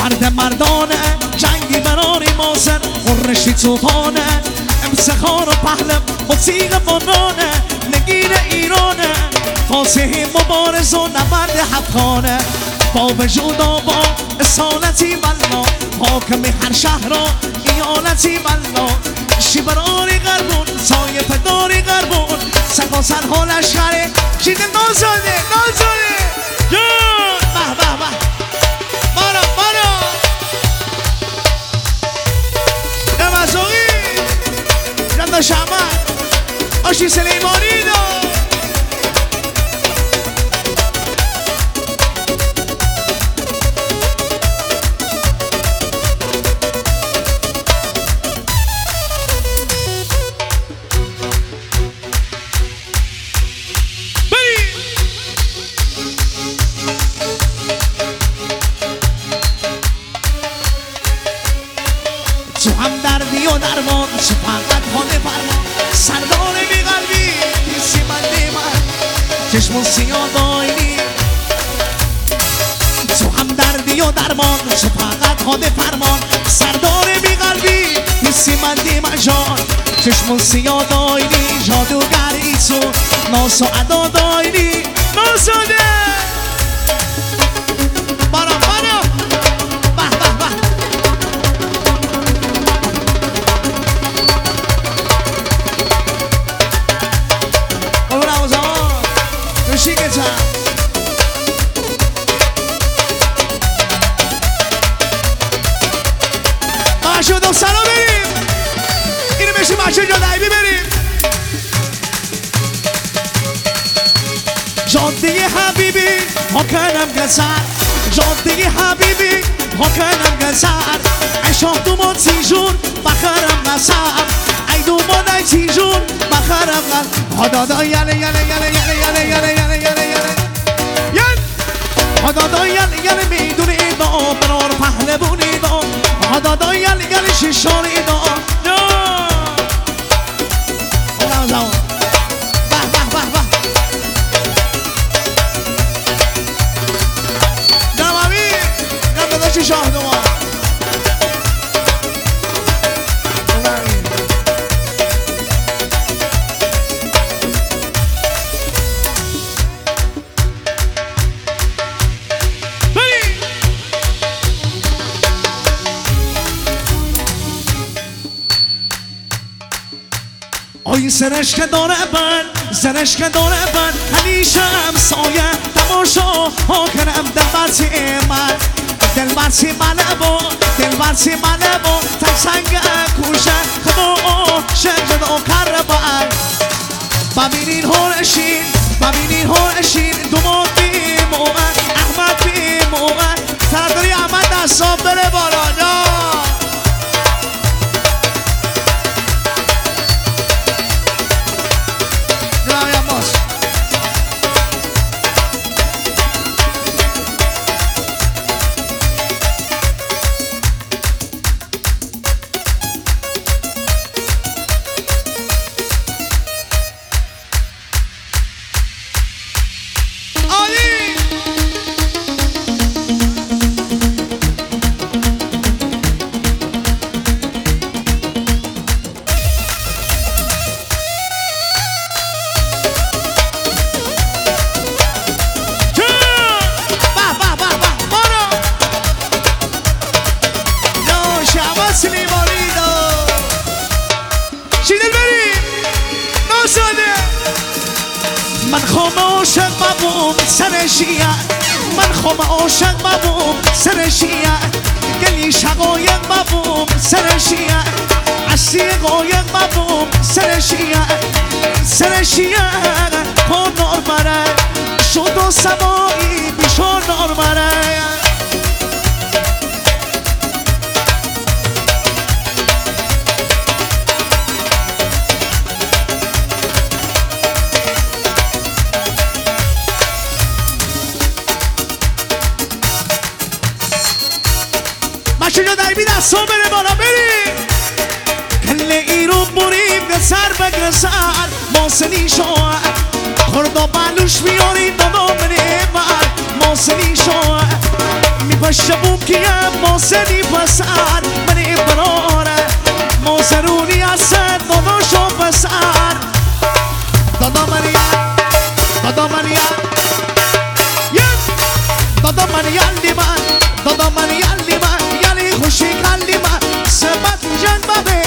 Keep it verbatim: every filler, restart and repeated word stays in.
مرد مردانه جنگی براری مازن قرشی توفانه امسخار و پهلم موسیقی فنانه نگین ایرانه فاسح مبارز و نبرد حقانه با وجود آبا اصالتی بلا حاکم هر شهر را ایالتی بلا شیبراری غربون سایه پداری غربون سکا سرها لشکره چیده نازاده نازاده جان به به به بارا بارا نمازوغی جنده شمع آشی سلیمانی دو چشم سیاه دایلی تو هم دردی و درمان تو فقط حاد فرمان سردار بی قلبی حسی مندی مجان چشم سیاه دایلی جادوگری تو ناس و عدا دایلی نازاده بارا بارا به به به بابا نوزمان شیکه چند ماشو دو سرا بریم اینو بشیم ماشو جا دایبی بریم جاده حبیبی ها کنم گذر جاده حبیبی ها کنم گذر ای شاه دومان تیجون بخرم نصر ای دومان ای تیجون بخرم نصر ها دادا یله یله یله یله یله یله یله یله یله یل ها دادا یله یله میدونی دا برار پهلبونی دا ها دادا یله یله شیشانی دا اونم زمان به به به به جنم امیر جنم داداشی شاه دومان آی سرش که داره بند سرش که داره بند همیشه همسایه تماشا ها کنم دل برسی من دل برسی منه با دل برسی منه با تک سنگ کوشه خدا شجد و کر بند ببینین هورشین ببینین هورشین دومان بی مومن احمد بی مومن سرداری احمد دستاب بره بالا من خم عاشق بابوم سر شیعه من خم عاشق بابوم سر شیعه گلی شقایق بابوم سر شیعه عشی قایق بابوم سر شیعه سر شیعه کن نار مره شد و سمایی بیشار نار مره دستو بره بالا بریم کل ایرون بریم گسر بگرسر ماسنی شوه خورد و بلوش میاریم دادا منه بر ماسنی شوه پشتبون کیم موسنی پسر منی براره موسرونی اصد داداشو پسر دادا منیم دادا منیم دادا من یلی من دادا من یلی من یلی خوشی کلی من سبت جنگ ببه